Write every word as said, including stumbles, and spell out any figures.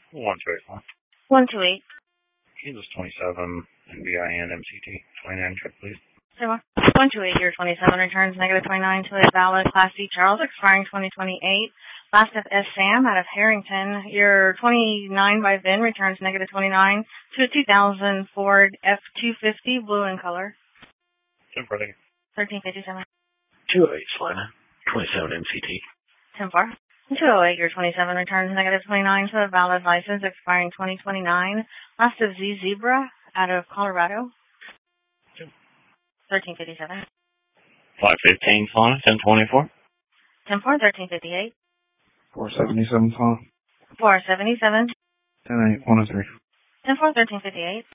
one two eight four. one two eight. Kansas twenty-seven, N B I N M C T, twenty-nine trip, please. Zero. one two eight, year twenty-seven, returns negative twenty-nine to a valid Class C Charles, expiring twenty twenty-eight. Last of S. Sam out of Harrington, year twenty-nine by VIN, returns negative twenty-nine to a two thousand Ford F two fifty, blue in color. ten four, thirteen fifty-seven. two oh eight, Slana, twenty-seven M C T. ten four. two oh eight, year twenty-seven, returns negative twenty-nine to a valid license, expiring twenty twenty-nine. Last of Z Zebra out of Colorado. thirteen fifty-seven. five fifteen, Slana, ten twenty-four. ten four, thirteen fifty-eight. four seventy-seven, Slana. four seventy-seven. ten eight, one oh three. ten four, thirteen fifty-eight.